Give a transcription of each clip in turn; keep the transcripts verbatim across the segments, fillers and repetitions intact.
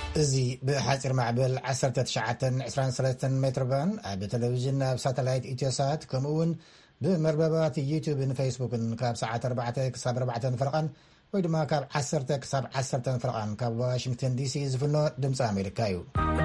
ازي بحاصر معبل عشرة تشعة عشرين ثلاثة متر بان بتلفزيون بساتلايت إتيوسات كمون بمرببات يوتيوب وفيسبوك كاب ساعة أربعة كساب أربعة فرقان ويدما كاب عشرة كساب عشرة فرقان كاب واشنطن دي سي زفنو دمس أمريكايو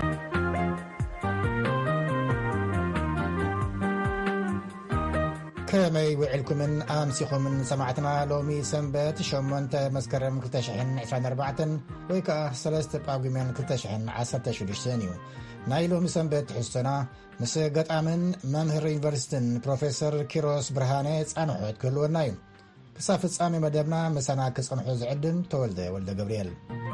كما يوعلكم من أمسيكم من سماعتنا لومي سنبت شمونت مسكرم كلتاشحن عشرين أربعة ويكا سلست باقيمين كلتاشحن عسرت شدشتانيو نايلومي سنبت حسنا مسيقات آمن ممهر يونيفرستن بروفيسور كيروس برهانيت أنحوت كل نايم كسافت آمي مدبنا مسانا كس أنحوز عدن تولده ولده قبريل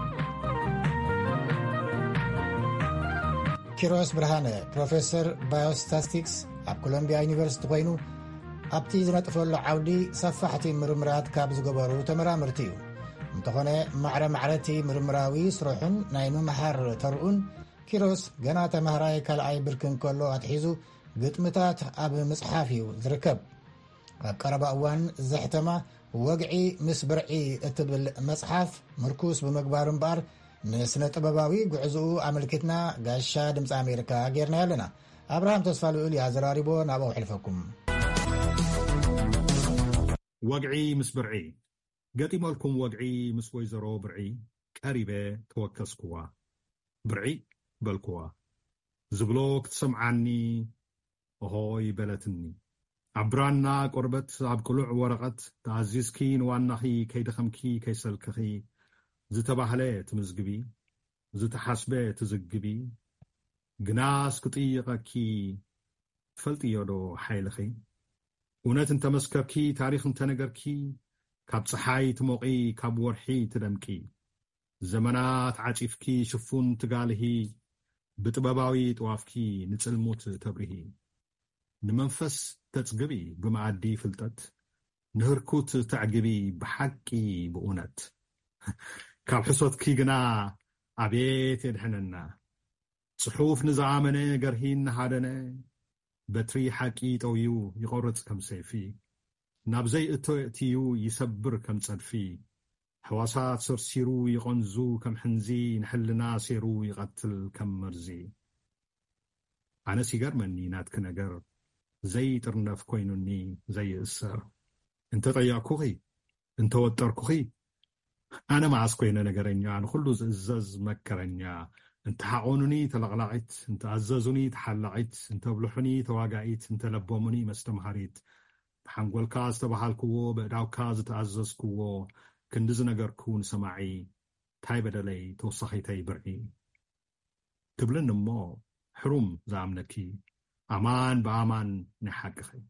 كيروس برهاني بروفيسور بايوستاتيكس أب كولومبيا يونيفرست غوينو ኣብቲ ዝነጥፈሉ ዓውዲ ሰፋሕቲ ምርምራት ካብ ዝገበሩ ተመራምርቲ እዩ እንተኾነ ማዕረ ማዕረቲ ምርምራዊ ስሩሕን ናይ ምምሃር ተርኡን ኪሮስ ገና ተማሃራይ ካልኣይ ብርክን ከሎ ኣትሒዙ ግጥምታት ኣብ መጽሓፍ እዩ ዝርከብ ኣብ ቀረባ እዋን ዘሕተማ ወግዒ ምስ ብርዒ እትብል መጽሓፍ ምርኩስ ብምግባር እምበር ንስነ ጥበባዊ ጉዕዝኡ ኣመልኪትና ጋሻ ድምፂ ኣሜሪካ ጌርና ኣለና ኣብርሃም ተስፋልኡል ያዘራሪቦ ናብኡ ሕልፈኩም وقعي مس برعي قاتي مالكم وقعي مس ويزرو برعي قريبه توكسكوا برعي بالكوا زبلوك تسمعني هوي بلتني عبرانا قربت عب كلوع ورقت تعزيزكين وانخي كيدخمكي كيسلكخي زتباهله تمزغبي زتحاسبه تزغبي جناس كطيقكي فلطيودو حيلخي ونات انت مسكركي تاريخ انت نقركي كاب صحاي تموقي كاب ورحي تدمكي زمنات عاجفكي شفون تقالهي بتباباوي توافكي نتسلموت تبرهي نمنفس تتقبي بمعدي فلتت نهركوت تعقبي بحقي بؤونت كاب حصوتكي قنا عبيت يدحننا صحوف نزعامنا قرهين نهادنا بتري حقي طويو يقرص كم سيفي نابزي اتيو يسبر كم صدفي حواسات سرسيرو يقنزو كم حنزي نحلنا سيرو يقتل كم مرزي انا سيجار مني ناتك نجر زي ترنف كوينوني زي السر انت طياكوخي انت وتركوخي انا ما اسكوينا نجرنيا انا كله زز مكرنيا انت حقونني تلغلعت انت عززوني تحلعت انت بلحني تواقعت انت لبومني مستمهريت بحنقول كاز تبحالكو بداو كاز تعززكو كندز نقركون سماعي تاي بدلي توصخي تاي برعي تبلن مو حروم زامنكي امان بامان نحقخي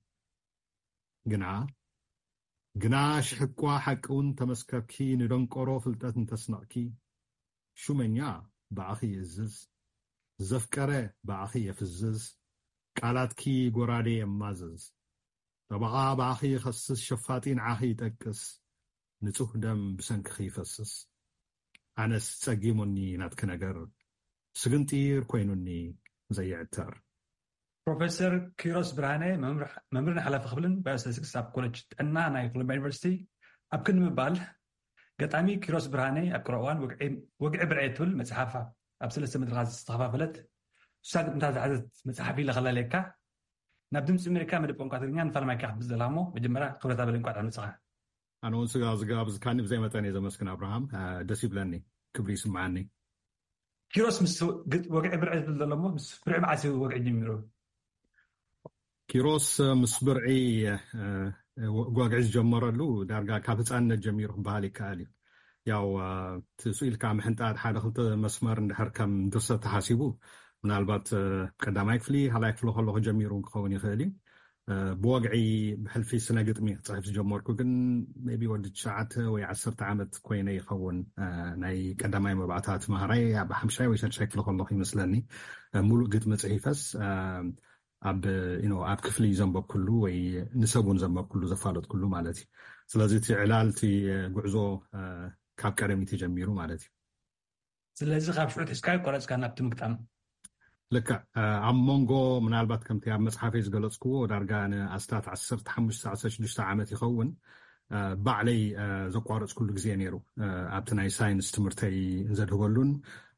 قنا قنا شحقوا حقون تمسكركي ندنقرو فلتت انتسنعكي شو منيا باخي يزز زفكره باخي يفزز قالاتكي غورادي يمازز طبعا باخي يخصص شفاطين عاخي يتقس نصح دم بسنكخي يفسس انا صقيموني ناتك نجر سغنطير كوينوني زي عتر بروفيسور كيروس برهاني ممر ممرنا حلف خبلن باستاتيكس اب كولج انا ناي كولومبيا يونيفرسيتي اب كن مبال قطعمي كيروس برهاني أقرأوان وقع وقع برعيتول متحفة أبسل السمد الغاز استخفى فلت ساق متاز عدد متحفي لغلا ليكا نبدم أمريكا مدبون قاتلين فلما يكحب بالزلامو بجمرة قبلتها بالإنقاط عن المسخة أنا أنسى غاز كان زي ما تاني زي مسكن أبراهام دسيب لاني كبري سمعني كيروس مس وقع برعيت بالزلامو مس برع معاسي وقع جميرو كيروس مس برعي وقعز جمرلو دارقا كابت أن جميرهم بالي كالي ياو تسئل كام حنتاد حدا خلط مسمار ندحر كم درسة تحاسيبو من البات قدامايك فلي هلايك فلو خلوه جميرون خوني خالي بوقعي بحلفي سنة قطمي صحيف جمهوركو كن ميبي ودد ساعات ويعصر تعامت كويني يخون ناي قداماي مبعثات مهاري بحمشاي ويشان شايك فلو خلوه يمسلاني مولو قطمة صحيفس أب إنه أب كفلي زنباب كله ونسبون زنباب كله زفالت كله مالتي سلازي تعلالتي قعزو كاب كارمي تجميرو مالتي سلازي خاب شروط إسكاي قرأت كان أبتي مقتعم لك عم مونغو من البات كم تياب مسحافيز قلتسكو ودارقان أستات عسرت حمش ساعة سجدش عامت يخون بعلي زقوارت كل جزيانيرو أبتناي ساينس تمرتي زاد هقولون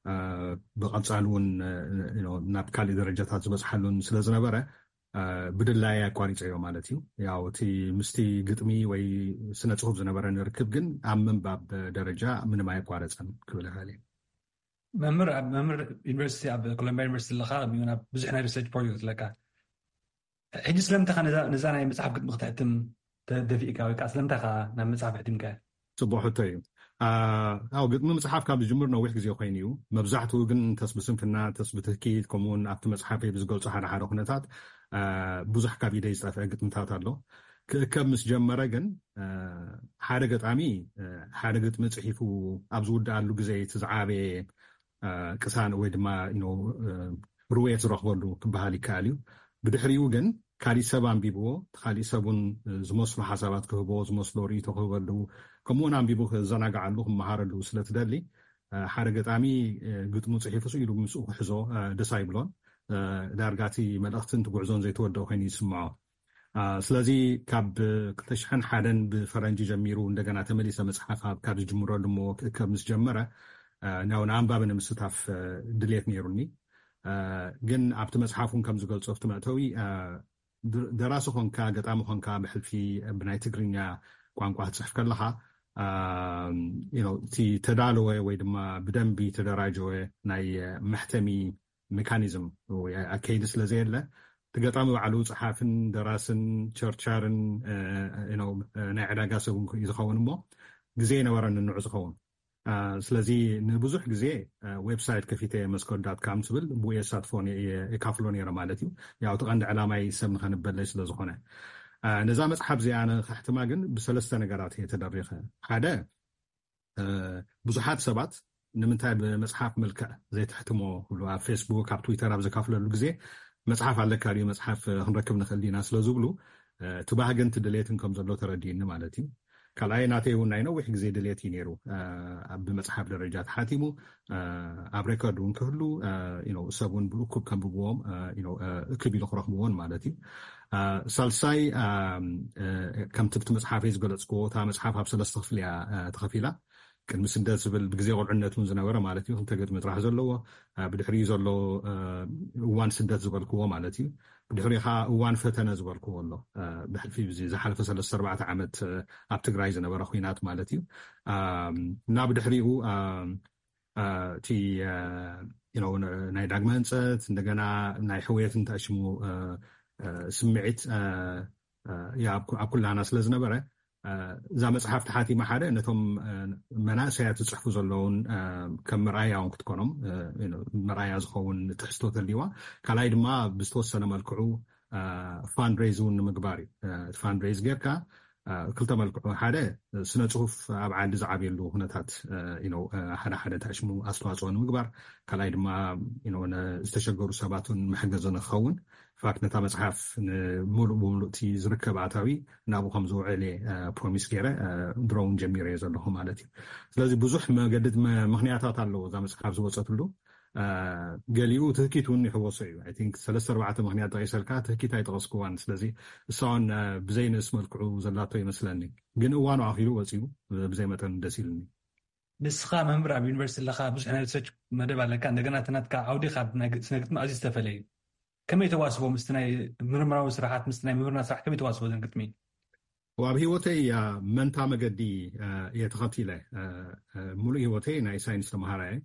ብቐጻሊ እውን ናብ ካልእ ደረጃታት ዝበፅሓሉን ስለ ዝነበረ ብድላይ ኣቋሪፀዮ ማለት እዩ ያው እቲ ምስቲ ግጥሚ ወይ ስነ ጽሑፍ ዝነበረ ንርክብ ግን ኣብ ምንባብ ደረጃ ምንም ኣይቋረፀን ክብል ይኽእል እየ መምህር ኣብ መምህር ዩኒቨርሲቲ ኣብ ኮሎምቢያ ዩኒቨርሲቲ ኣለካ ኣብ ብዙሕ ናይ ሪሰርች ፕሮጀክት ኣለካ ሕጂ ስለምንታይ ኻ ነዛ ናይ መፅሓፍ ግጥሚ ክትሕትም ተደፊእካ ወይ ከዓ ስለምንታይ ኻ ናብ መፅሓፍ ሕቲምካ ጽቡቕ ሕቶ እዩ ኣብ ግጥሚ መፅሓፍ ካብ ዝጅምር ነዊሕ ግዜ ኮይኑ እዩ መብዛሕትኡ ግን ተስ ብስንፍና ተስ ብትኽኪት ከምኡውን ኣብቲ መፅሓፈይ ብዝገልፆ ሓደ ሓደ ኩነታት ብዙሕ ካብ ኢደይ ዝጠፍአ ግጥምታት ኣሎ ክእከብ ምስ ጀመረ ግን ሓደ ገጣሚ ሓደ ግጥሚ ፅሒፉ ኣብ ዝውድኣሉ ግዜ እቲ ዝዓበየ ቅሳን ወይ ድማ ርዌት ዝረኽበሉ ክበሃል ይከኣል እዩ ብድሕሪኡ ግን ካሊእ ሰብ ኣንቢብዎ ካሊእ ሰብን ዝመስሉ ሓሳባት ክህቦ ዝመስሎ ርእይቶ ክህበሉ ከምኡውን ኣንቢቡ ክዘናግዓሉ ክመሃረሉ ስለትደሊ ሓደ ገጣሚ ግጥሙ ፅሒፉ ኢሉ ምስኡ ክሕዞ ደስ ኣይብሎን ዳርጋቲ መልእኽትን ትጉዕዞን ዘይተወደኦ ኮይኑ ይስምዖ ስለዚ ካብ ክልተ ሽሕን ሓደን ብፈረንጂ ጀሚሩ እንደገና ተመሊሰ መፅሓፍ ካብ ዝጅምረሉ እሞ ክእከብ ምስ ጀመረ ናው ንኣንባቢ ንምስታፍ ድሌት ነይሩኒ ግን ኣብቲ መፅሓፉን ከም ዝገልፆ ኣብቲ መእተዊ ደራሲ ኮንካ ገጣሚ ኮንካ ብሕልፊ ብናይ ትግርኛ ቋንቋ ትፅሕፍ ከለካ እቲ ተዳለወ ወይ ድማ ብደንቢ ተደራጀወ ናይ መሕተሚ ሜካኒዝም ኣከይዲ ስለ ዘየለ ትገጣሚ ባዕሉ ፀሓፍን ደራስን ቸርቻርን ናይ ዕዳጋ ሰብ እዩ ዝኸውን እሞ ግዜ ነበረን ንዑ ዝኸውን ስለዚ ንብዙሕ ግዜ ዌብሳይት ከፊተ መስኮት ዳት ካም ዝብል ብየ ሳትፎን የካፍሎ ነይረ ማለት እዩ ያው ትቐንዲ ዕላማይ ሰብ ንኸንበለይ ስለ ዝኾነ ነዛ መፅሓፍ እዚኣ ኣነ ከሕትማ ግን ብሰለስተ ነገራት እየ ተደሪኸ ሓደ ብዙሓት ሰባት ንምንታይ ብመፅሓፍ መልክዕ ዘይትሕትሞ ብሉ ኣብ ፌስቡክ ኣብ ትዊተር ኣብ ዘካፍለሉ ግዜ መፅሓፍ ኣለካ ድዩ መፅሓፍ ክንረክብ ንኽእል ኢና ስለ ዝብሉ እቲ ባህግን እቲ ድሌትን ከም ዘሎ ተረዲእኒ ማለት እዩ ካልኣይ ናተይ እውን ናይ ነዊሕ ግዜ ድሌት እዩ ነይሩ ብመፅሓፍ ደረጃ ተሓቲሙ ኣብ ሬኮርድ እውን ክህሉ ሰብ እውን ብእኩብ ከንብብዎም እክብ ኢሉ ክረኽብዎን ማለት እዩ ሳልሳይ ከምቲ ብቲ መፅሓፈይ ዝገለፅክዎ እታ መፅሓፍ ኣብ ሰለስተ ክፍሊ እያ ተኸፊላ ቅድሚ ስደት ዝብል ብግዜ ቁልዕነት እውን ዝነበረ ማለት እዩ ክልተ ገጥሚ ጥራሕ ዘለዎ ብድሕሪኡ ዘሎ እዋን ስደት ዝበልክዎ ማለት እዩ ብድሕሪ ከዓ እዋን ፈተነ ዝበልክዎ ኣሎ ብሕልፊ ዝሓለፈ ሰለስተ ኣርባዕተ ዓመት ኣብ ትግራይ ዝነበረ ኩናት ማለት እዩ እና ብድሕሪኡ እቲ ናይ ዳግመ ህንፀት እንደገና ናይ ሕውየትን ተኣሽሙ ስምዒት ኣብ ኩላና ስለ ዝነበረ እዛ መፅሓፍ ተሓቲማ ሓደ ነቶም መናእሰያት ዝፅሕፉ ዘለውን ከም መርኣያ እውን ክትኮኖም መርኣያ ዝኸውን ትሕዝቶ ተልይዋ ካልኣይ ድማ ብዝተወሰነ መልክዑ ፋንድሬዝ እውን ንምግባር እዩ ፋንድሬዝ ጌርካ ክልተ መልክዑ ሓደ ስነ ፅሁፍ ኣብ ዓዲ ዝዓብየሉ ኩነታት ሓደ ሓደ ተኣሽሙ ኣስተዋፅኦ ንምግባር ካልኣይ ድማ ዝተሸገሩ ሰባትን መሕገዘ ንክኸውን ፋክት ነታ መፅሓፍ ሙሉእ ብምሉእ እቲ ዝርከብ ኣታዊ ናብኡ ከም ዝውዕል ፕሮሚስ ገይረ ድሮውን ጀሚረ እየ ዘለኹ ማለት እዩ ስለዚ ብዙሕ መገድድ ምክንያታት ኣለዎ እዛ መፅሓፍ ዝወፀትሉ ገሊኡ ትህኪት እውን ይሕወሶ እዩ ኣይ ቲንክ ሰለስተ ኣርባዕተ ምክንያት ጠቂሰልካ ትህኪት ኣይጠቐስክዋን ስለዚ እሳውን ብዘይንእስ መልክዑ ዘላቶ ይመስለኒ ግን እዋኑ ኣኺሉ ወፂኡ ብዘይ መጠን ደስ ኢሉኒ ንስኻ መምህር ኣብ ዩኒቨርሲቲ ኣለካ ብዙሕ ናይ ሪሰርች መደብ ኣለካ እንደገና ትናትካ ዓውዲ ካብ ስነ ግጥሚ ኣዝዩ ዝተፈለየ እዩ ከመይ ተዋስቦ ምስቲ ናይ ምርምራዊ ስራሓት ምስቲ ናይ ምሁርና ስራሕ ከመይ ተዋስቦ ዘን ግጥሚ ኣብ ሂወተይ መንታ መገዲ እየ ተኸቲለ ሙሉእ ሂወተይ ናይ ሳይንስ ተምሃራ እየ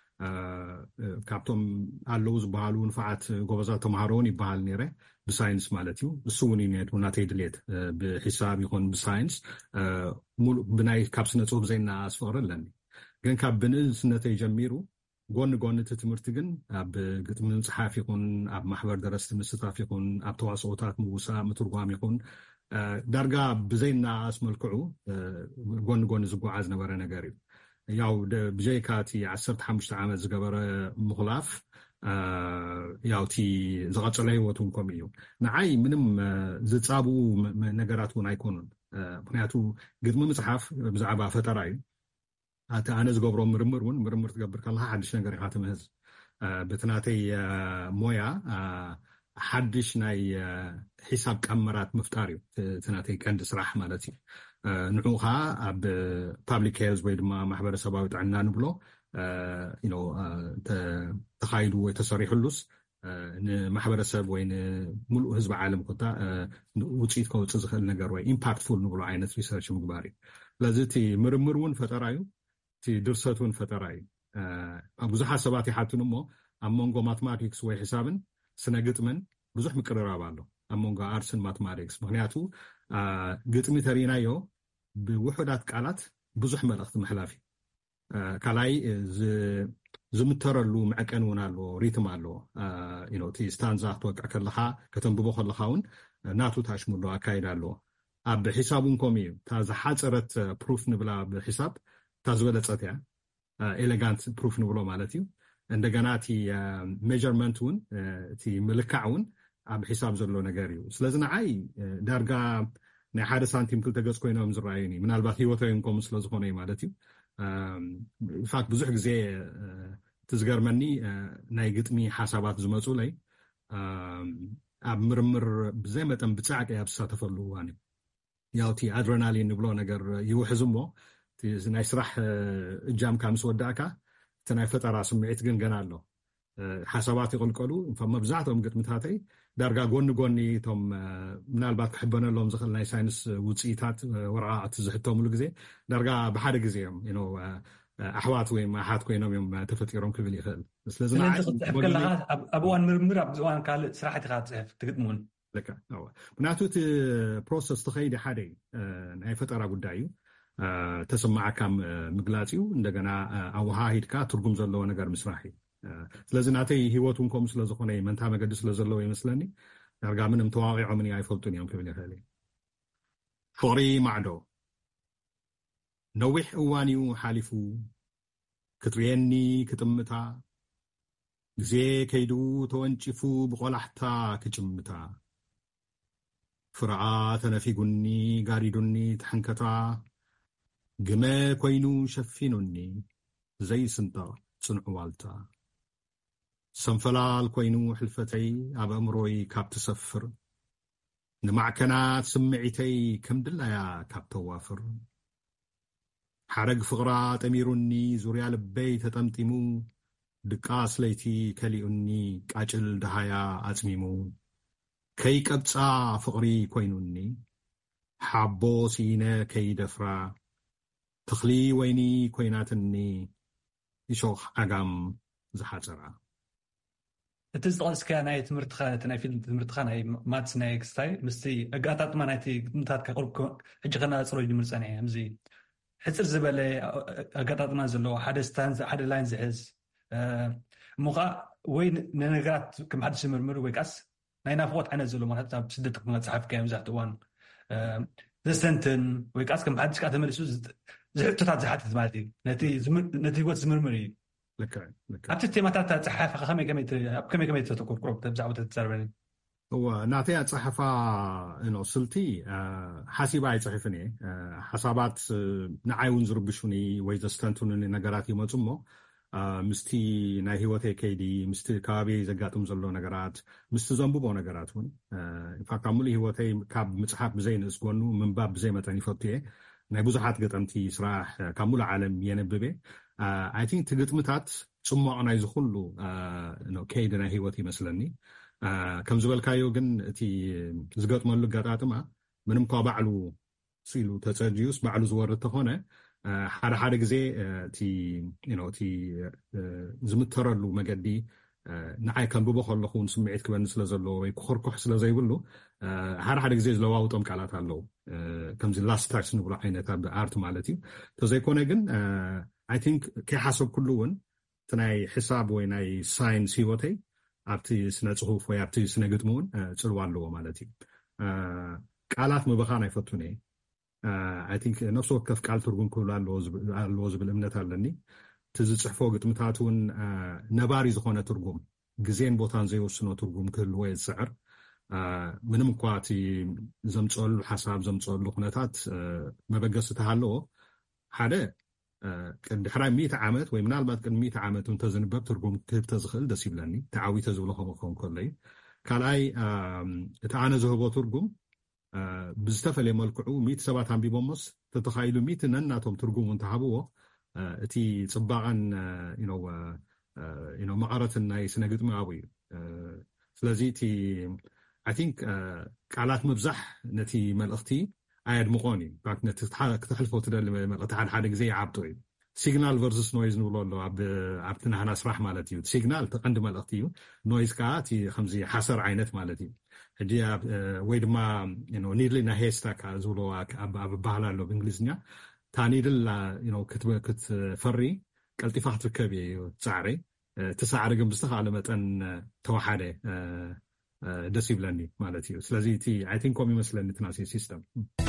ካብቶም ኣለዉ ዝበሃሉ ንፍዓት ጎበዛት ተምሃሮ እውን ይበሃል ነይረ ብሳይንስ ማለት እዩ እሱ እውን እዩ ነቱ ናተይ ድሌት ብሒሳብ ይኹን ብሳይንስ ሙሉእ ብናይ ካብ ስነ ፅሁፍ ዘይናኣስ ፍቅሪ ኣለኒ ግን ካብ ብንእስነተይ ጀሚሩ ጎኒ ጎኒ እቲ ትምህርቲ ግን ኣብ ግጥሚ ምፅሓፍ ይኹን ኣብ ማሕበር ደረስቲ ምስታፍ ይኹን ኣብ ተዋስኦታት ምውሳእ ምትርጓም ይኹን ዳርጋ ብዘይናኣስ መልክዑ ጎኒ ጎኒ ዝጓዓዝ ዝነበረ ነገር እዩ ያው ብጀይካ እቲ ዓሰርተ ሓሙሽተ ዓመት ዝገበረ ምኽላፍ ያው እቲ ዝቐፀለ ሂወት እውን ከምኡ እዩ ንዓይ ምንም ዝፃብኡ ነገራት እውን ኣይኮኑን ምክንያቱ ግጥሚ ምፅሓፍ ብዛዕባ ፈጠራ እዩ ኣቲ ኣነ ዝገብሮ ምርምር እውን ምርምር ትገብር ከለካ ሓድሽ ነገር ኢኻ ትምህዝ በቲ ናተይ ሞያ ሓድሽ ናይ ሒሳብ ቀመራት ምፍጣር እዩ እቲ ናተይ ቀንዲ ስራሕ ማለት እዩ ንዑ ከዓ ኣብ ፓብሊክ ሄልዝ ወይ ድማ ማሕበረሰባዊ ጥዕና ንብሎ you know ተኻይዱ ወይ ተሰሪሑሉስ ንማሕበረሰብ ወይ ንሙሉእ ህዝቢ ዓለም ኮታ ውፅኢት ከውፅእ ዝኽእል ነገር ወይ ኢምፓክትፉል ንብሎ ዓይነት ሪሰርች ምግባር እዩ ስለዚ እቲ ምርምር እውን ፈጠራ እዩ እቲ ድርሰት እውን ፈጠራ እዩ ብዙሓት ሰባት ይሓትኑ እሞ ኣብ መንጎ ማትማቲክስ ወይ ሒሳብን ስነ ግጥምን ብዙሕ ምቅርራብ ኣሎ ኣብ መንጎ ኣርስን ማትማቲክስ ምክንያቱ ግጥሚ ተሪናዮ ብውሑዳት ቃላት ብዙሕ መልእኽቲ ምሕላፍ እዩ ካልኣይ ዝምተረሉ መዐቀን እውን ኣሎ ሪትም ኣሎ you know እቲ ስታንዛ ክትወቅዕ ከለካ ከተንብቦ ከለካ እውን ናቱ ታሽሙሉ ኣካይድ ኣሎ ኣብ ሒሳብ እውን ከምኡ እዩ እታ ዝሓፀረት ፕሩፍ ንብላ ብሒሳብ እታ ዝበለፀት እያ ኤሌጋንት ፕሩፍ ንብሎ ማለት እዩ እንደገና እቲ ሜጀርመንት እውን እቲ ምልካዕ እውን ኣብ ሒሳብ ዘሎ ነገር እዩ ስለዚ ንዓይ ዳርጋ ናይ ሓደ ሳንቲም ክልተ ገፅ ኮይኖም ዝረኣዩኒ ምናልባት ሂወተዮም ከምኡ ስለ ዝኾነ እዩ ማለት እዩ ኢንፋክት ብዙሕ ግዜ ትዝገርመኒ ናይ ግጥሚ ሓሳባት ዝመፁ ላይ ኣብ ምርምር ብዘይ መጠን ብፃዕቂ ኣብ ዝሳተፈሉ እዋን እዩ ያው እቲ ኣድሬናሊን ንብሎ ነገር ይውሕዝ እሞ ናይ ስራሕ እጃምካ ምስ ወዳእካ እቲ ናይ ፈጠራ ስምዒት ግን ገና ኣሎ ሓሳባት ይቕልቀሉ መብዛሕትኦም ግጥምታተይ ዳርጋ ጎኒ ጎኒ እቶም ምናልባት ክሕበነሎም ዝኽእል ናይ ሳይንስ ውፅኢታት ወረቓቕቲ ዝሕተምሉ ግዜ ዳርጋ ብሓደ ግዜ እዮም ኣሕዋት ወይ ኣሓት ኮይኖም እዮም ተፈጢሮም ክብል ይኽእል ስለዚ ኣብ እዋን ምርምር ኣብ እዋን ካልእ ስራሕቲ ኢኻ ትፅሕፍ ትግጥሙን ምክንያቱ እቲ ፕሮሰስ ተኸይዲ ሓደ ናይ ፈጠራ ጉዳይ እዩ ተሰማዓካ ምግላፅ እዩ እንደገና ኣወሃሂድካ ትርጉም ዘለዎ ነገር ምስራሕ እዩ ስለዚ ናተይ ሂወቱን ከምኡ ስለዝኾነ መንታ መገዲ ስለዘለዎ ይመስለኒ ዳርጋ ምንም ተዋቂዖምን ኣይፈልጡን እዮም ክብል ይኽእል ፍቕሪ ማዕዶ ነዊሕ እዋን እዩ ሓሊፉ ክትርየኒ ክጥምታ ግዜ ከይዱ ተወንጪፉ ብቆላሕታ ክጭምታ ፍርኣ ተነፊጉኒ ጋሪዱኒ ትሕንከታ ግመ ኮይኑ ሸፊኑኒ ዘይስንጠቕ ጽንዑ ዋልታ ሰንፈላል ኮይኑ ሕልፈተይ ኣብ ኣእምሮይ ካብ ትሰፍር ንማዕከናት ስምዒተይ ከም ድላያ ካብ ተዋፍር ሓረግ ፍቕራ ጠሚሩኒ ዙርያ ልበይ ተጠምጢሙ ድቃስ ለይቲ ከሊኡኒ ቃጭል ድሃያ ኣጽሚሙ ከይቀብፃ ፍቕሪ ኮይኑኒ ሓቦ ሲነ ከይደፍራ ተኽሊ ወይኒ ኮይናትኒ ይሾኽ ዓጋም ዝሓፀራ እቲ ዝጠቐስካ ናይ ትምህርትኻ ናይ ፊልም ትምህርትኻ ናይ ማትስ ናይ ክስታይ ምስቲ ኣጋጣጥማ ናይቲ ግጥምታትካ ቁርብ ሕጂ ከናፅሮ ይምርፀኒ እየ ምዚ ሕፅር ዝበለ ኣጋጣጥማ ዘለዎ ሓደ ስታንዝ ሓደ ላይን ዝሕዝ እሞ ከዓ ወይ ንነገራት ከም ሓድሽ ምርምር ወይ ቃስ ናይ ናፍቆት ዓይነት ዘሎ ማለት ኣብ ስደት ክመፅሓፍካ መብዛሕትኡ እዋን ዘስተንትን ወይ ቃስ ከም ሓድሽ ካ ተመሊሱ ዝሕቶታት ዝሓትት ማለት እዩ ነቲ ህይወት ዝምርምር እዩ ኣብቲ ቴማታት ኣፀሓፋ ከመይ ከመይ ተተኮር ቁረብ ብዛዕባ ተዛረበኒ እዋ ናተይ ኣፀሓፋ ስልቲ ሓሲባ ኣይፅሕፍን እየ ሓሳባት ንዓይ እውን ዝርብሹኒ ወይ ዘስተንትኑኒ ነገራት ይመፁ እሞ ምስቲ ናይ ሂወተይ ከይዲ ምስቲ ከባቢ ዘጋጥም ዘሎ ነገራት ምስቲ ዘንብቦ ነገራት እውን ኢንፋክት ኣብ ሙሉእ ሂወተይ ካብ ምፅሓፍ ብዘይ ንእስ ጎኑ ምንባብ ብዘይ መጠን ይፈቱ እየ ናይ ብዙሓት ገጠምቲ ስራሕ ካብ ሙሉእ ዓለም የነብበ ኣይ ቲንክ እቲ ግጥምታት ፅሟቕ ናይ ዝኩሉ ከይዲ ናይ ሂወት ይመስለኒ ከም ዝበልካዮ ግን እቲ ዝገጥመሉ ኣጋጣጥማ ምንም ኳ ባዕሉ ሲሉ ተፀጂዩስ ባዕሉ ዝወርድ ተኾነ ሓደ ሓደ ግዜ እቲ ዝምተረሉ መገዲ ንዓይ ከንብቦ ከለኹ ስምዒት ክበኒ ስለ ዘለዎ ወይ ክኮርኮሕ ስለ ዘይብሉ ሓደ ሓደ ግዜ ዝለዋውጦም ቃላት ኣለዉ ከምዚ ላስት ታች ንብሎ ዓይነት ኣብ ኣርት ማለት እዩ ተዘይኮነ ግን ኣይ ቲንክ ከይሓሰብ ኩሉ እውን እቲ ናይ ሕሳብ ወይ ናይ ሳይንስ ሂወተይ ኣብቲ ስነ ፅሁፍ ወይ ኣብቲ ስነ ግጥሚ እውን ፅልዋ ኣለዎ ማለት እዩ ቃላት ምብኻን ኣይፈቱን እየ ኣይ ቲንክ ነፍሲ ወከፍ ቃል ትርጉም ክህሉ ኣለዎ ዝብል እምነት ኣለኒ እቲ ዝፅሕፎ ግጥምታት እውን ነባሪ ዝኾነ ትርጉም ግዜን ቦታን ዘይወስኖ ትርጉም ክህልዎ እየ ዝስዕር ምንም እኳ እቲ ዘምፅአሉ ሓሳብ ዘምፅአሉ ኩነታት መበገሲ ተሃለዎ ሓደ ድሕራይ ሚእቲ ዓመት ወይ ምናልባት ቅድሚ ሚእቲ ዓመት እንተዝንበብ ትርጉም ክህብተ ዝኽእል ደስ ይብለኒ ተዓዊተ ዝብሎ ከምኡ ከሎ እዩ ካልኣይ እቲ ኣነ ዝህቦ ትርጉም ብዝተፈለየ መልክዑ ሚእቲ ሰባት ኣንቢቦሞስ ተተኻኢሉ ሚእቲ ነናቶም ትርጉም እንተሃብዎ እቲ ጽባቐን you know you know መቐረትን ናይ ስነ ግጥሚ ኣብኡ እዩ ስለዚ እቲ I think ቃላት ምብዛሕ ነቲ መልእኽቲ ኣየድምቖን እዩ ባክ ነቲ ክትሕልፎ ትደሊ መልእኽቲ ሓደ ሓደ ግዜ ይዓብጦ እዩ ሲግናል ቨርሰስ ኖይዝ ንብሎ ኣሎ ኣብ ኣብቲ ናህና ስራሕ ማለት እዩ ሲግናል ተቐንዲ መልእኽቲ እዩ ኖይዝ ከዓ እቲ ከምዚ ሓሰር ዓይነት ማለት እዩ ሕጂ ወይ ድማ ኒድሊ ና ሄስታክ ዝብሎ ኣብ ባህላ ኣሎ ብእንግሊዝኛ ታ ኒድል ክትፈሪ ቀልጢፋ ክትርከብ እዩ ፃዕሪ ተሳዕሪ ግን ብዝተኻለ መጠን ተዋሓደ ደስ ይብለኒ ማለት እዩ ስለዚ እቲ I think ከም ይመስለኒ እቲ ናሲ ሲስተም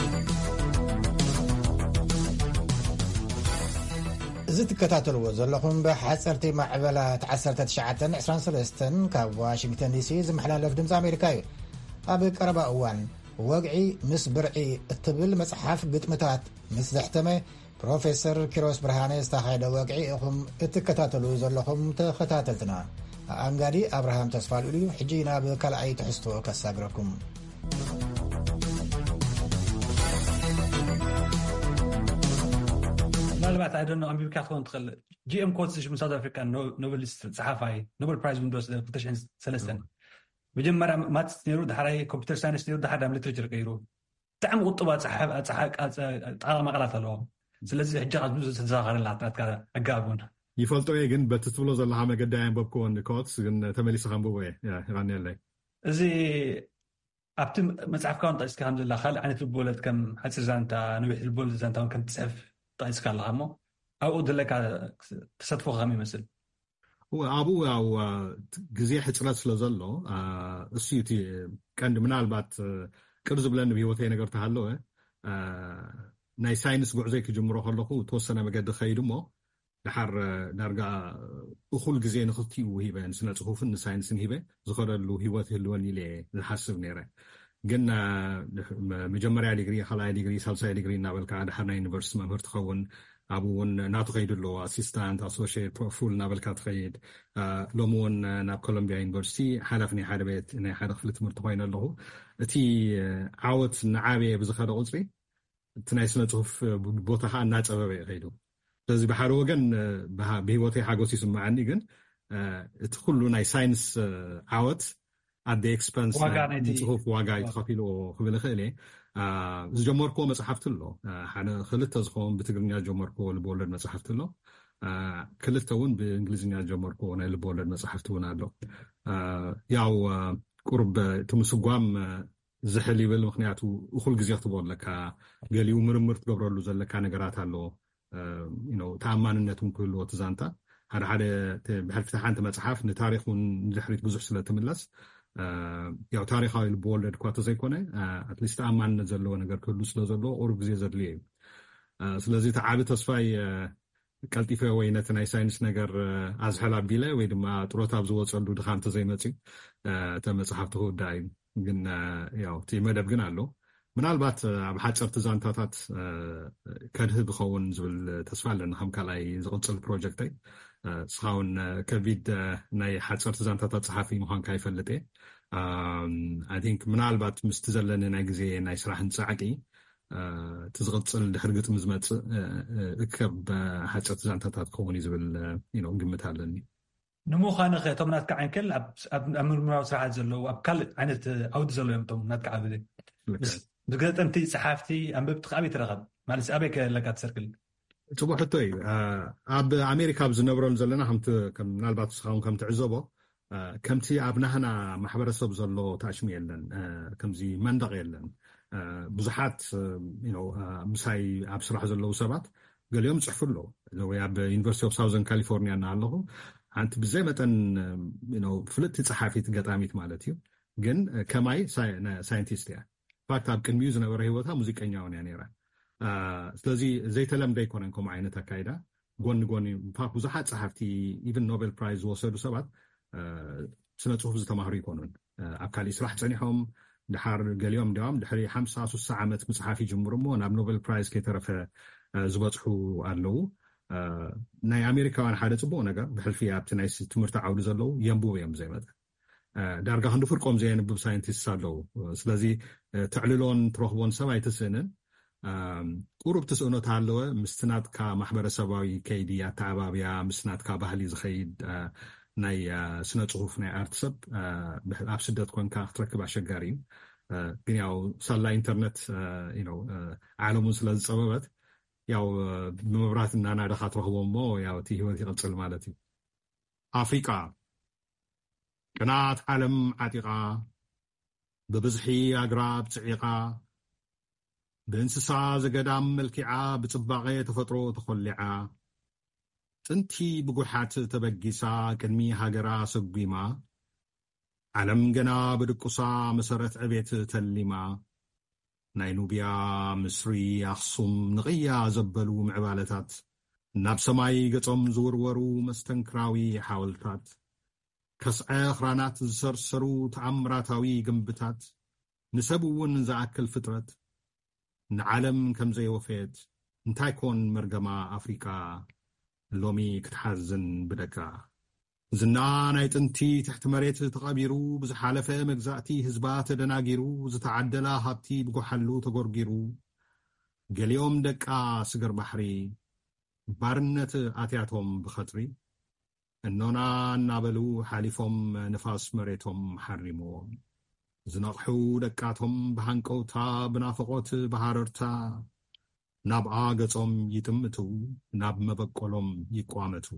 እዚ ትከታተልዎ ዘለኹም ብሓፀርቲ ማዕበላት ዓሰርተ ትሽዓተ ዕስራን ሰለስተን ካብ ዋሽንግተን ዲሲ ዝመሓላለፍ ድምፂ ኣሜሪካ እዩ ኣብ ቀረባ እዋን ወግዒ ምስ ብርዒ እትብል መጽሓፍ ግጥምታት ምስ ዘሕተመ ፕሮፌሰር ኪሮስ ብርሃነ ዝተኻየደ ወግዒ ኢኹም እትከታተሉ ዘለኹም ተኸታተልትና ኣንጋዲ ኣብርሃም ተስፋልኡ እዩ ሕጂ ናብ ካልኣይ ትሕዝቶ ከሳግረኩም ምናልባት ኣይደኖ ኣንቢብካ ክኸውን ትኽእል ጂኤም ኮትስ ም ሳውት ኣፍሪካ ኖቤሊስት ፀሓፋይ ኖቤል ፕራይዝ ዊንዶስ ክልተ ሽሕን ሰለስተን መጀመርያ ማትስ ነይሩ ድሓራይ ኮምፒተር ሳይንስ ነይሩ ድሓር ዳም ሊትሬቸር ቀይሩ ብጣዕሚ ቁጡብ ጠቓማ ቃላት ኣለዎም ስለዚ ሕጂ ቃ ተዘኻኽረላ ኣጋቡን ይፈልጦ እየ ግን በቲ ትብሎ ዘለካ መገዲ ኣንበብክዎን ኮትስ ግን ተመሊሰ ከንብቦ እየ ይቐኒየለይ እዚ ኣብቲ መፅሓፍካ እውን ጠቂስካ ከም ዘላ ካልእ ዓይነት ልብወለድ ከም ሓፂር ዛንታ ነዊሕ ልብወለድ ዛንታ እውን ከም ትፅሕፍ ጠቂስካ ኣለካ እሞ ኣብኡ ዘለካ ተሳትፎ ከም ይመስል ኣብኡ ያው ግዜ ሕፅረት ስለ ዘሎ እሱ እቲ ቀንዲ ምናልባት ቅር ዝብለኒ ብሂወተይ ነገር ተሃለወ ናይ ሳይንስ ጉዕዘይ ክጅምሮ ከለኹ ተወሰነ መገዲ ከይድ እሞ ድሓር ዳርጋ እኹል ግዜ ንኽልቲኡ ሂበ ንስነ ፅሑፍን ንሳይንስን ሂበ ዝኸደሉ ሂወት ይህልወኒ ኢለ ዝሓስብ ነይረ ግን መጀመርያ ዲግሪ ካልኣይ ዲግሪ ሳልሳይ ዲግሪ እናበልካ ድሓር ናይ ዩኒቨርሲቲ መምህር ትኸውን ኣብኡ እውን ናቱ ከይድ ኣሎ ኣሲስታንት ኣሶሺየት ፉል እናበልካ ትኸይድ ሎሚ እውን ናብ ኮሎምቢያ ዩኒቨርሲቲ ሓላፍ ናይ ሓደ ቤት ናይ ሓደ ክፍሊ ትምህርቲ ኮይኑ ኣለኹ እቲ ዓወት ንዓበየ ብዝኸደ ቁፅሪ እቲ ናይ ስነ ፅሑፍ ቦታ ከዓ እናፀበበ ይኸይዱ ስለዚ ብሓደ ወገን ብሂወተይ ሓጎስ ይስማዓኒ ግን እቲ ኩሉ ናይ ሳይንስ ዓወት at the expense ጽሑፍ ዋጋ ይተኸፊልዎ ክብል ይኽእል እየ ዝጀመርክዎ መፅሓፍቲ ኣሎ ሓደ ክልተ ዝኸውን ብትግርኛ ዝጀመርክዎ ልብወለድ መፅሓፍቲ ኣሎ ክልተ እውን ብእንግሊዝኛ ዝጀመርክዎ ናይ ልብወለድ መፅሓፍቲ እውን ኣሎ ያው ቁርብ እቲ ምስጓም ዝሕል ይብል ምክንያቱ እኹል ግዜ ክትቦ ኣለካ ገሊኡ ምርምር ትገብረሉ ዘለካ ነገራት ኣሎ ተኣማንነት እውን ክህልዎ ትዛንታ ሓደ ሓደ ብሕልፍቲ ሓንቲ መፅሓፍ ንታሪክ እውን ንድሕሪት ብዙሕ ስለ ትምለስ ያው ታሪካዊ ልብወለድ እኳ ተዘይኮነ ኣትሊስት ተኣማንነት ዘለዎ ነገር ክህሉ ስለ ዘለዎ ቁሩብ ግዜ ዘድልየ እዩ ስለዚ እቲ ዓብ ተስፋይ ቀልጢፈ ወይ ነቲ ናይ ሳይንስ ነገር ኣዝሕል ኣቢለ ወይ ድማ ጥሮታ ኣብ ዝወፀሉ ድኻም ተዘይመፅኡ እተ መፅሓፍቲ ክውዳእ እዩ ግን ያው እቲ መደብ ግን ኣሎ ምናልባት ኣብ ሓፀርቲ ዛንታታት ከድህብ ክኸውን ዝብል ተስፋ ኣለና ከም ካልኣይ ዝቕፅል ፕሮጀክተይ ስኻውን ከቢድ ናይ ሓፀርቲ ዛንታታት ፀሓፊ ምዃንካ ይፈልጥ እየ I think ምናልባት ምስቲ ዘለኒ ናይ ግዜ ናይ ስራሕን ፃዕቂ እቲ ዝቕፅል ድሕሪ ግጥሚ ዝመፅእ እከብ ሓፀርቲ ዛንታታት ክኸውን እዩ ዝብል ግምት ኣለኒ ንምዃኑ ኸ እቶም ናትካ ዓይንከል ኣብ ምርምራዊ ስራሓት ዘለዉ ኣብ ካልእ ዓይነት ዓውዲ ዘሎ እዮም እቶም ናትካ ዓብደ ብገጠምቲ ፀሓፍቲ ኣንበብቲ ከኣበይ ትረኸብ ማለት ኣበይ ከለካ ትሰርክል ፅቡቅ ሕቶ እዩ ኣብ ኣሜሪካ ብዝነብረሉ ዘለና ምናልባት ስኻውን ከም ትዕዘቦ ከምቲ ኣብ ናህና ማሕበረሰብ ዘሎ ተኣሽሚ የለን ከምዚ መንደቕ የለን ብዙሓት ምሳይ ኣብ ስራሕ ዘለዉ ሰባት ገሊኦም ፅሕፉ ኣሎ ወይ ኣብ ዩኒቨርሲቲ ኦፍ ሳውዘርን ካሊፎርኒያ እናሃለኹ ሓንቲ ብዘይ መጠን ፍልጥቲ ፀሓፊት ገጣሚት ማለት እዩ ግን ከማይ ሳይንቲስት እያ ፋክት ኣብ ቅድሚኡ ዝነበረ ሂወታ ሙዚቀኛ እውን እያ ነይራ ስለዚ ዘይተለምደ ኣይኮነን ከምኡ ዓይነት ኣካይዳ ጎኒ ጎኒ ብዙሓት ፀሓፍቲ ኢቨን ኖቤል ፕራይዝ ዝወሰዱ ሰባት ስነ ፅሑፍ ዝተማሃሩ ይኮኑን ኣብ ካሊእ ስራሕ ፀኒሖም ድሓር ገሊኦም ድዋም ድሕሪ ሓምሳ ሽዱሽተ ዓመት ምፅሓፍ ይጅምሩ እሞ ናብ ኖቤል ፕራይዝ ከይተረፈ ዝበፅሑ ኣለዉ ናይ ኣሜሪካውያን ሓደ ፅቡቅ ነገር ብሕልፊ ኣብቲ ናይ ትምህርቲ ዓውዲ ዘለዉ የንብቡ እዮም ዘይመጠ ዳርጋ ክንዲ ፍርቆም ዘየንብብ ሳይንቲስት ኣለዉ ስለዚ ትዕልሎን ትረኽቦን ሰብ ኣይትስእንን ቁሩብ ትስእኖት ኣለወ ምስትናትካ ማሕበረሰባዊ ከይዲ ኣተዓባብያ ምስትናትካ ባህሊ ዝኸይድ ናይ ስነ ጽሑፍ ናይ ኣርት ሰብ ኣብ ስደት ኮንካ ክትረክብ ኣሸጋሪ እዩ ግን ያው ሳላ ኢንተርነት ዓለሙን ስለ ዝፀበበት ያው ብመብራት እናናደኻ ትረኽቦ እሞ ያው እቲ ህይወት ይቕፅል ማለት እዩ ኣፍሪቃ ቅናት ዓለም ዓጢቓ ብብዝሒ ኣግራብ ጽዒቓ ብእንስሳ ዘገዳም መልኪዓ ብጽባቐ ተፈጥሮ ተኾሊዓ ጥንቲ ብጉሓት ተበጊሳ ቅድሚ ሃገራ ሰጉማ ዓለም ገና ብድቁሳ መሰረት ዕቤት ተሊማ ናይ ኑብያ ምስሪ ኣኽሱም ንቕያ ዘበሉ ምዕባለታት ናብ ሰማይ ገጾም ዝውርወሩ መስተንክራዊ ሓወልታት ከስዐ ኽራናት ዝሰርሰሩ ተኣምራታዊ ግንብታት ንሰብ እውን ዝኣክል ፍጥረት ንዓለም ከም ዘይወፈየት እንታይ ኮን መርገማ ኣፍሪካ ሎሚ ክትሓዝን ብደጋ ዝና ናይ ጥንቲ ትሕቲ መሬት ተቐቢሩ ብዝሓለፈ መግዛእቲ ህዝባ ተደናጊሩ ዝተዓደላ ሃብቲ ብጓሓሉ ተጎርጊሩ ገሊኦም ደቃ ስገር ባሕሪ ባርነት ኣትያቶም ብኸጥሪ እኖና እናበሉ ሓሊፎም ንፋስ መሬቶም ሓሪሞዎም ዝነቕሑ ደቃቶም ብሃንቀውታ ብናፈቖት ባሃረርታ ናብኣ ገጾም ይጥምቱ ናብ መበቆሎም ይቋመቱ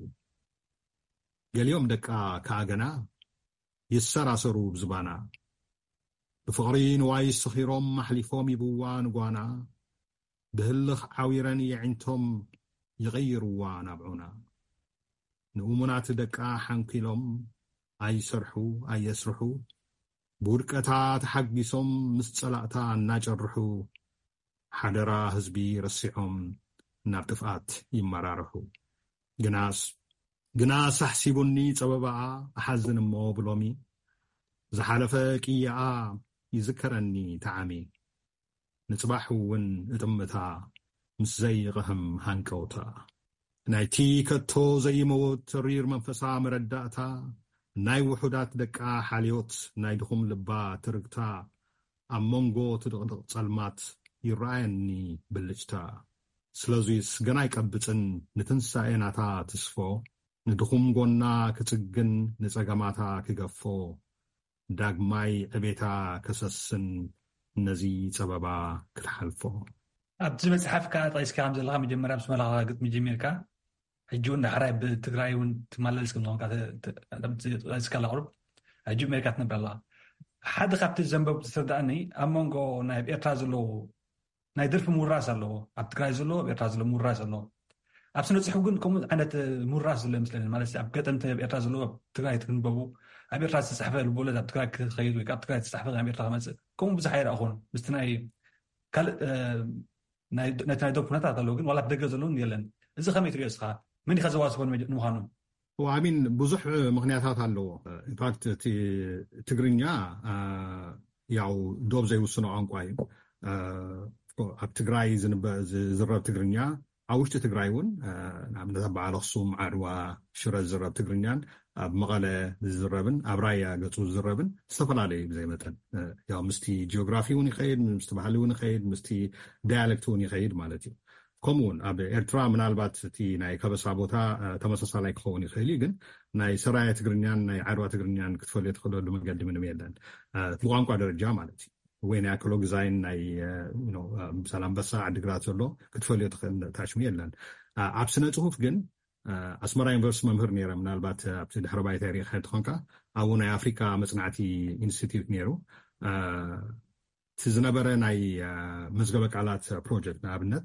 ገሊኦም ደቃ ከኣገና ይሰራሰሩ ብዝባና ብፍቕሪ ንዋይ ስኺሮም ኣሕሊፎም ይብዋ ንጓና ብህልኽ ዓዊረን የዕንቶም ይቕይርዋ ናብዑና ንእሙናት ደቃ ሓንኪሎም ኣይሰርሑ ኣየስርሑ ብውድቀታ ተሓጊሶም ምስ ጸላእታ እናጨርሑ ሓደራ ህዝቢ ረሲዖም ናብ ጥፍኣት ይመራርሑ ግናስ ግናስ ኣሕሲቡኒ ጸበባኣ ኣሓዝን እሞ ብሎሚ ዝሓለፈ ቅያኣ ይዝከረኒ ተዓሚ ንጽባሕ እውን እጥምታ ምስ ዘይቕህም ሃንቀውታ ናይቲ ከቶ ዘይመወት ተሪር መንፈሳ መረዳእታ ናይ ውሑዳት ደቃ ሓልዮት ናይ ድኹም ልባ ትርግታ ኣብ መንጎ ትድቕድቕ ጸልማት ይረአየኒ ብልጭታ ስለዙይስ ገና ይቀብፅን ንትንሳኤናታ ትስፎ ንድኹም ጎና ክጽግን ንጸገማታ ክገፎ ዳግማይ ዕቤታ ከሰስን ነዚ ጸበባ ክትሓልፎ ኣብዚ መጽሓፍካ ጠቂስካ ከም ዘለካ መጀመርያ ምስ መላኻ ግጥሚ ጀሚርካ ሕጂ እውን ዳሕራይ ብትግራይ እውን ትመላለስ ከም ዝኾንካ ጠቂስካ ላቕርብ ሕጂ ኣሜሪካ ትነብር ኣለካ ሓደ ካብቲ ዘንበብ ዝትርዳእኒ ኣብ መንጎ ናይ ኤርትራ ዘለዎ ናይ ደርፊ ምውራስ ኣለዎ ኣብ ትግራይ ዘለዎ ኣብ ኤርትራ ዘሎ ምውራስ ኣለዎ ኣብ ስነ ጽሑፍ ግን ከምኡ ዓይነት ምውራስ ዘሎ ይመስለኒ ማለት ኣብ ገጠምቲ ኣብ ኤርትራ ዘለዎ ኣብ ትግራይ ትንበቡ ኣብ ኤርትራ ዝተፅሓፈ ልቦለድ ኣብ ትግራይ ክኸይድ ወይ ኣብ ትግራይ ዝተፅሓፈ ኣብ ኤርትራ ክመፅእ ከምኡ ብዙሕ ኣይረኣኹን ምስቲ ናይ ካልእ ነቲ ናይ ደግ ኩነታት ኣለዎ ግን ዋላ ደገ ዘለውን የለን እዚ ከመይ ትሪኦ እስኻ መን ኢኻ ዘዋስቦ ንምዃኑ አሚን ብዙሕ ምክንያታት ኣለዎ ኢንፋክት እቲ ትግርኛ ያው ዶብ ዘይውስኖ ቋንቋ እዩ ኣብ ትግራይ ዝዝረብ ትግርኛ ኣብ ውሽጢ ትግራይ እውን ንኣብነት ኣብ በዓል ኣኽሱም ዓድዋ ሽረ ዝዝረብ ትግርኛን ኣብ መቐለ ዝዝረብን ኣብ ራያ ገፁ ዝዝረብን ዝተፈላለዩ ብዘይ መጠን ያው ምስቲ ጂኦግራፊ እውን ይኸይድ ምስቲ ባህሊ እውን ይኸይድ ምስቲ ዳያሌክት እውን ይኸይድ ማለት እዩ ከምኡውን ኣብ ኤርትራ ምናልባት እቲ ናይ ከበሳ ቦታ ተመሳሳላይ ክኸውን ይኽእል ግን ናይ ሰራያ ትግርኛን ናይ ዓድዋ ትግርኛን ክትፈልዮ ትኽእለሉ መንገዲ ምንም የለን ብቋንቋ ደረጃ ማለት እዩ ወይ ናይ ኣክሎ ግዛይን ናይ ምሳሌ ኣንበሳ ዓዲግራት ዘሎ ክትፈልዮ ትኽእል ታሽሙ የለን ኣብ ስነ ጽሑፍ ግን ኣስመራ ዩኒቨርሲቲ መምህር ነይረ ምናልባት ኣብቲ ድሕረ ባይታ ሪኢኻ ትኾንካ ኣብኡ ናይ ኣፍሪካ መጽናዕቲ ኢንስቲትዩት ነይሩ እቲ ዝነበረ ናይ መዝገበ ቃላት ፕሮጀክት ንኣብነት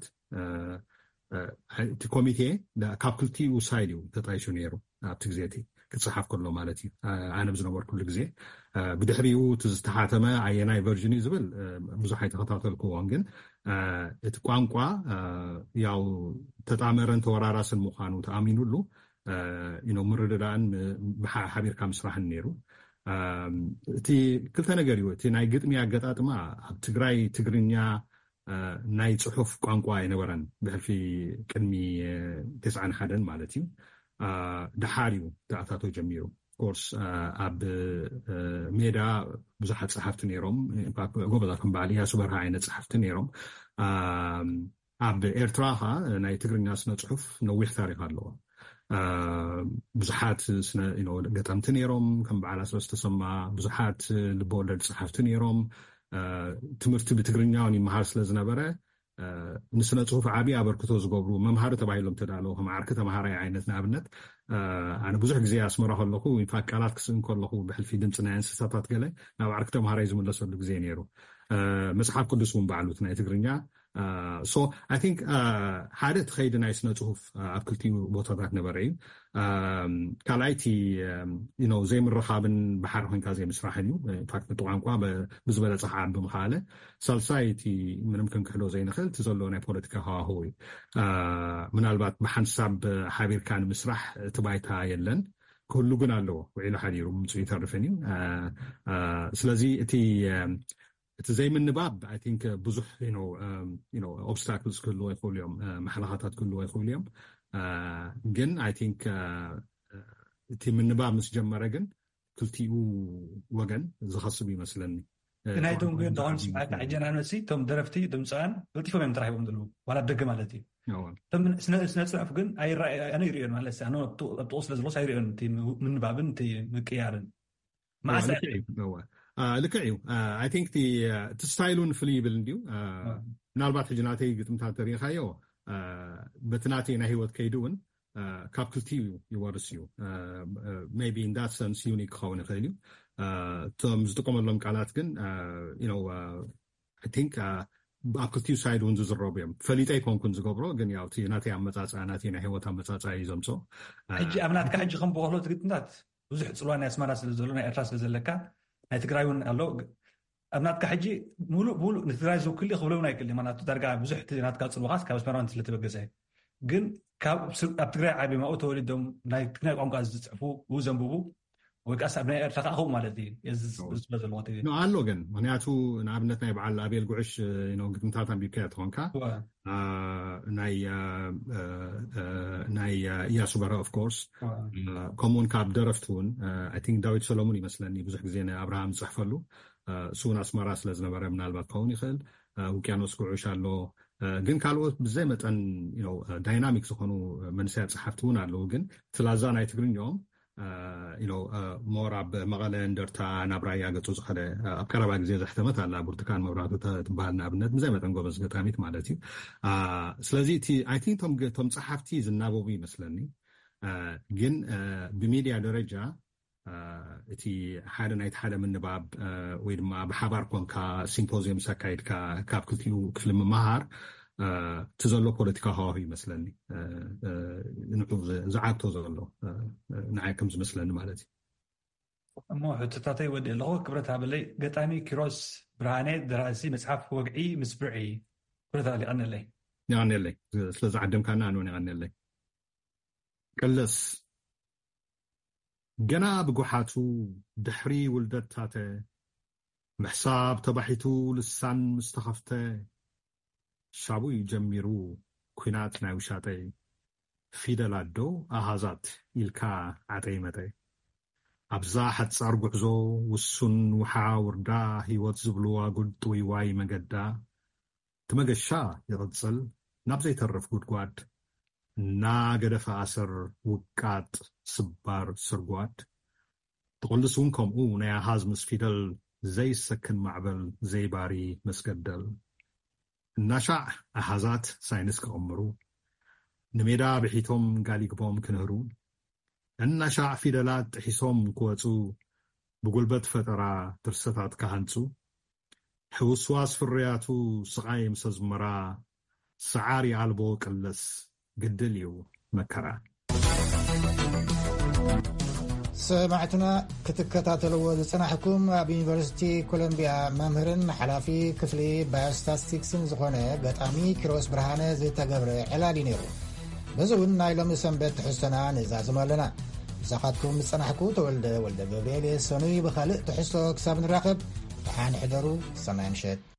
እቲ ኮሚቴ ካብ ክልቲኡ ሳይድ እዩ ተጣይሹ ነይሩ ኣብቲ ግዜ እቲ ክፅሓፍ ከሎ ማለት እዩ ኣነ ብዝነበርኩሉ ግዜ ብድሕሪኡ እቲ ዝተሓተመ ኣየናይ ቨርዥን እዩ ዝብል ብዙሕ ኣይተኸታተልክዎን ግን እቲ ቋንቋ ያው ተጣመረን ተወራራስን ምዃኑ ተኣሚኑሉ ምርድዳእን ሓቢርካ ምስራሕን ነይሩ እቲ ክልተ ነገር እዩ እቲ ናይ ግጥሚ ኣገጣጥማ ኣብ ትግራይ ትግርኛ ናይ ጽሑፍ ቋንቋ ይነበረን ብሕልፊ ቅድሚ ተስዓን ሓደን ማለት እዩ ድሓር እዩ ተኣታቶ ጀሚሩ ኮርስ ኣብ ሜዳ ብዙሓት ፀሓፍቲ ነይሮም ጎበዛቶም በዓል እያሱ በርሃ ዓይነት ፀሓፍቲ ነይሮም ኣብ ኤርትራ ኸ ናይ ትግርኛ ስነ ፅሑፍ ነዊሕ ታሪክ ኣለዎ ብዙሓት ገጠምቲ ነይሮም ከም በዓል ሰለስተ ሰማ ብዙሓት ልበወለድ ፀሓፍቲ ነይሮም ትምህርቲ ብትግርኛ ይመሃር ስለ ዝነበረ ንስነ ፅሑፍ ዓብዪ ኣበርክቶ ዝገብሩ መምሃሪ ተባሂሎም ተዳለዉ ከም ዓርኪ ተምሃራይ ዓይነት ንኣብነት ኣነ ብዙሕ ግዜ ኣስመራ ከለኹ ኢንፋክት ቃላት ክስእን ከለኹ ብሕልፊ ድምፂ ናይ እንስሳታት ገለ ናብ ዓርኪ ተምሃራይ ዝምለሰሉ ግዜ ነይሩ መፅሓፍ ቅዱስ እውን በዓሉት ናይ ትግርኛ ሶ ኣይ ቲንክ ሓደ እቲ ከይዲ ናይ ስነ ፅሑፍ ኣብ ክልቲኡ ቦታታት ነበረ እዩ ካልኣይቲ ዘይምርኻብን ባሕሪ ኮንካ ዘይምስራሕን እዩ ኢንፋክት ነቲ ቋንቋ ብዝበለፀ ክዓቢ ምኻኣለ ሳልሳይ እቲ ምንም ክንክሕዶ ዘይንኽእል እቲ ዘለዎ ናይ ፖለቲካ ሃዋህው እዩ ምናልባት ብሓንሳብ ሓቢርካ ንምስራሕ እቲ ባይታ የለን ክህሉ ግን ኣለዎ ውዒሉ ሓዲሩ ምፅኡ ይተርፍን እዩ ስለዚ እቲ እቲ ዘይምንባብ ኣይ ቲንክ ብዙሕ ኦብስታክልስ ክህልዎ ይኽእሉ እዮም መሓላኻታት ክህልዎ ይኽእሉ እዮም ግን ኣይ ቲንክ እቲ ምንባብ ምስ ጀመረ ግን ክልቲኡ ወገን ዝኸስብ ይመስለኒ ናይቶም ግን ደኾን ስምዓካ ሕጀና ነሲ እቶም ደረፍቲ ድምፃውያን ቅልጢፎም እዮም ተራሂቦም ዘለዉ ዋላ ደገ ማለት እዩ ስነ ፅሑፍ ግን ኣነ ይርኦን ማለት ኣነ ኣብ ጥቑ ስለ ዘሎስ ኣይርኦን እቲ ምንባብን እቲ ምቅያርን ልክዕ እዩ ኣይ ቲንክ እቲ ስታይሉን ፍልይ ይብል እንድዩ ምናልባት ሕጂ ናተይ ግጥምታት ተሪእኻዮ በቲ ናተይ ናይ ሂወት ከይዲ እውን ካብ ክልቲኡ ይወርስ እዩ ሜቢ ኢን ዳት ሰንስ ዩኒክ ክኸውን ይኽእል እዩ እቶም ዝጥቀመሎም ቃላት ግን ኣይ ቲንክ ኣብ ክልቲኡ ሳይድ እውን ዝዝረቡ እዮም ፈሊጠ ይኮንኩን ዝገብሮ ግን ያው እቲ ናተይ ኣመፃፅኣ ናተይ ናይ ሂወት ኣመፃፅኣ እዩ ዘምፆ ሕጂ ኣብ ናትካ ሕጂ ከም ብክእሎ ትግጥምታት ብዙሕ ፅልዋ ናይ ኣስመራ ስለ ዘሎ ናይ ኤርትራ ስለ ዘለካ ናይ ትግራይ እውን ኣሎ ኣብ ናትካ ሕጂ ሙሉእ ሙሉእ ንትግራይ ዝውክል ክብሎ እውን ኣይክእል ማናቱ ዳርጋ ብዙሕ ናትካ ፅልዋኻስ ካብ ኣስመራን ስለተበገሰ ግን ኣብ ትግራይ ዓብይ ማኡ ተወሊዶም ናይ ትግራይ ቋንቋ ዝፅሕፉ ዘንብቡ ወይ ከዓ ኣብ ናይ ኤርትራ ከዓ ከምኡ ማለት እዩ ስለ ዘለዎ ኣሎ ግን ምክንያቱ ንኣብነት ናይ በዓል ኣብኤል ጉዕሽ ግጥምታት ኣንቢብካ ትኾንካ ናይ እያሱ በርሀ ኦፍ ኮርስ ከምኡውን ካብ ደረፍቲ እውን ኣይ ቲንክ ዳዊት ሰሎሙን ይመስለኒ ብዙሕ ግዜ ንኣብርሃም ዝፅሕፈሉ እሱውን ኣስመራ ስለ ዝነበረ ምናልባት ከውን ይኽእል ውቅያኖስ ጉዑሽ ኣሎ ግን ካልኦት ብዘይ መጠን ዳይናሚክ ዝኾኑ መንስያት ፀሓፍቲ እውን ኣለዉ ግን ትላዛ ናይ ትግርኛኦም ሞር ኣብ መቐለ እንደርታ ናብ ራያ ገፁ ዝኸደ ኣብ ቀረባ ግዜ ዘሕተመት ኣላ ብርቱካን መብራህቱ ትበሃል ንኣብነት ብዘይ መጠን ጎበዝ ገጣሚት ማለት እዩ ስለዚ እቲ ኣይ ቲንክ ቶም ፀሓፍቲ ዝናበቡ ይመስለኒ ግን ብሚድያ ደረጃ እቲ ሓደ ናይቲ ሓደ ምንባብ ወይ ድማ ብሓባር ኮንካ ሲምፖዚየም ሰካይድካ ካብ ክልቲኡ ክፍሊ ምምሃር እቲ ዘሎ ፖለቲካ ሃዋህው ይመስለኒ ንዑ ዝዓግቶ ዘሎ ንዓይ ከም ዝመስለኒ ማለት እዩ እሞ ሕቶታተይ ወዲ ኣለኹ ክብረት ሃበለይ ገጣሚ ኪሮስ ብርሃነ ደራሲ መፅሓፍ ወግዒ ምስ ብርዒ ክብረት ሃበለይ ይቐኒለይ ይቐኒለይ ስለዝዓደምካና ኣንውን ይቐኒለይ ቅልስ ገና ብጓሓቱ ድሕሪ ውልደታተ ምሕሳብ ተባሒቱ ልሳን ምስተኸፍተ ሻቡይ ጀሚሩ ኩናት ናይ ውሻጠይ ፊደላት ዶ ኣሃዛት ኢልካ ዓጠይ መጠይ ኣብዛ ሓፃር ጉዕዞ ውሱን ውሓ ውርዳ ሂወት ዝብልዋ ጉድ ወይዋይ መገዳ ትመገሻ ይቕፅል ናብ ዘይተረፍ ጉድጓድ እናገደፈ ኣሰር ውቃጥ ስባር ስርጓድ ትቕልስ እውን ከምኡ ናይ ኣሃዝ ምስ ፊደል ዘይሰክን ማዕበል ዘይባሪ መስገደል እናሻዕ ኣሃዛት ሳይንስ ክቕምሩ ንሜዳ ብሒቶም ጋሊግቦም ክንህሩ እናሻዕ ፊደላት ጥሒሶም ክወፁ ብጉልበት ፈጠራ ድርሰታት ካሃንፁ ሕውስዋስ ፍርያቱ ስቓይ ምሰዝመራ ሰዓሪ ኣልቦ ቅለስ ግድል እዩ መከራ ሰማዕትና ክትከታተልዎ ዝፅናሕኩም ኣብ ዩኒቨርሲቲ ኮሎምቢያ መምህርን ሓላፊ ክፍሊ ባዮስታቲክስን ዝኾነ ገጣሚ ኪሮስ ብርሃነ ዝተገብረ ዕላሊ ነይሩ በዚ እውን ናይ ሎሚ ሰንበት ትሕዝቶና ንዛዝም ኣለና ብዛኻትኩም ዝፅናሕኩ ተወልደ ወልደ ገብርኤል ሰኑይ ብኻልእ ትሕዝቶ ክሳብ ንራኸብ ብሓን ሕደሩ ሰናይ ምሸት